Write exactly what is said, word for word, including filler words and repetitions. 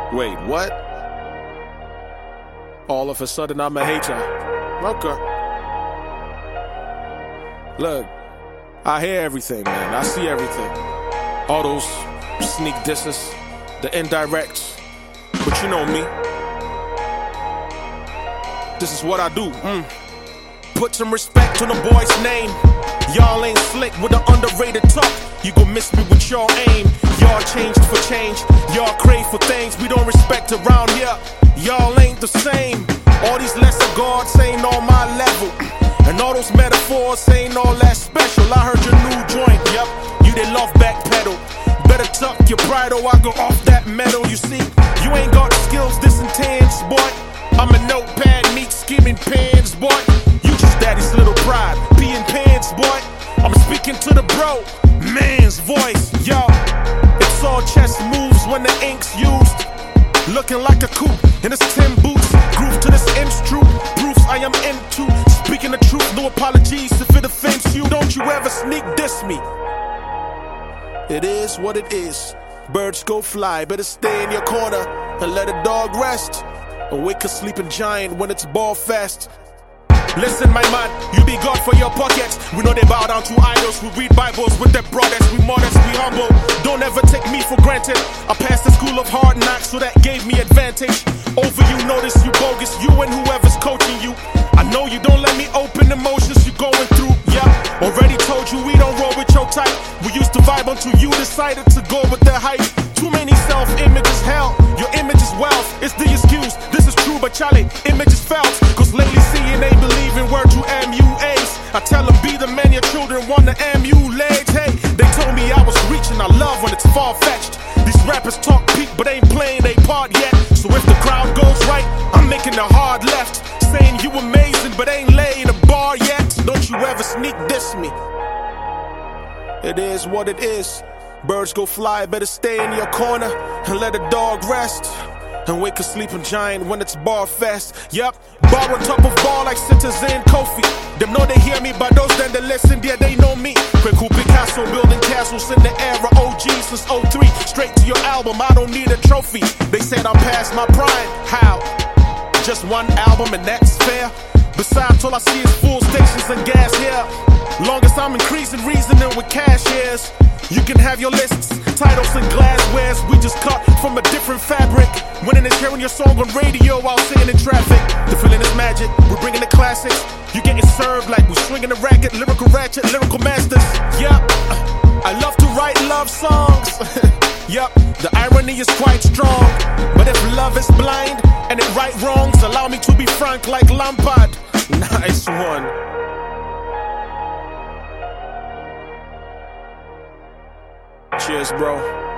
Wait, what? All of a sudden I'm a hater. Okay. Look, I hear everything, man. I see everything. All those sneak disses, the indirects. But you know me. This is what I do. Mm. Put some respect on the boy's name. Y'all ain't slick with the underrated talk. You gon' miss me with your aim. Y'all changed for change. Y'all crave for things we don't respect around here. Y'all ain't the same. All these lesser gods ain't on my level. And all those metaphors ain't all that special. I heard your new joint, yep. You did love backpedal. Better tuck your pride or I go off that metal. You see, you ain't got the skills this intense, boy. I'm a notepad, meat skimming pens, boy. You just daddy's little pride, peeing pants, boy. I'm speaking to the bro, man's voice, yo. It's all chess moves when the ink's used. Looking like a coupe in his Tim boots. Groove to this inch true, proofs I am into. Speaking the truth, no apologies if it offends you. Don't you ever sneak diss me. It is what it is. Birds go fly, better stay in your corner and let a dog rest. Awake a sleeping giant when it's ball fast. Listen, my man, you be God for your pockets. We know they bow down to idols. We read Bibles with their brothers. We modest, we humble. Don't ever take me for granted. I passed the school of hard knocks, so that gave me advantage. Over you, notice you bogus. You and whoever's coaching you. I know you don't let me open emotions you're going through. Yeah, already told you we don't roll with your type. We used to vibe until you decided to go with the hype. Too many self-images, hell. Your image is wealth. It's the excuse. This is true, but Charlie, image is felt. Cause lately seeing they believe in word to M U As. I tell them be the man your children want to emulate. Hey, they told me I was reaching. I love when it's far-fetched. These rappers talk peak, but ain't playing they part yet. So if the crowd goes right, I'm making a hard left. Saying you amazing, but ain't laying a bar yet. Don't you ever sneak diss me. It is what it is. Birds go fly, better stay in your corner and let a dog rest. And wake a sleeping giant when it's bar fest. Yep, bar on top of bar like Citizen Kofi. Them know they hear me, but those that they listen, yeah, they know me. Quick Picasso building castles in the era. O G since oh three. Straight to your album, I don't need a trophy. They said I'm past my prime. How? Just one album and that's fair. Besides, all I see is full stations and gas here. Longest I'm increasing, reasoning with cashiers. You can have your lists, titles and glasswares. We just cut from a different fabric. Winning is hearing your song on radio while sitting in traffic. The feeling is magic, we're bringing the classics. You getting served like we're swinging the racket. Lyrical ratchet, lyrical masters. Yup, I love to write love songs. Yup, the irony is quite strong. But if love is blind and it right wrongs, allow me to be frank like Lampard. Nice one. Cheers, bro.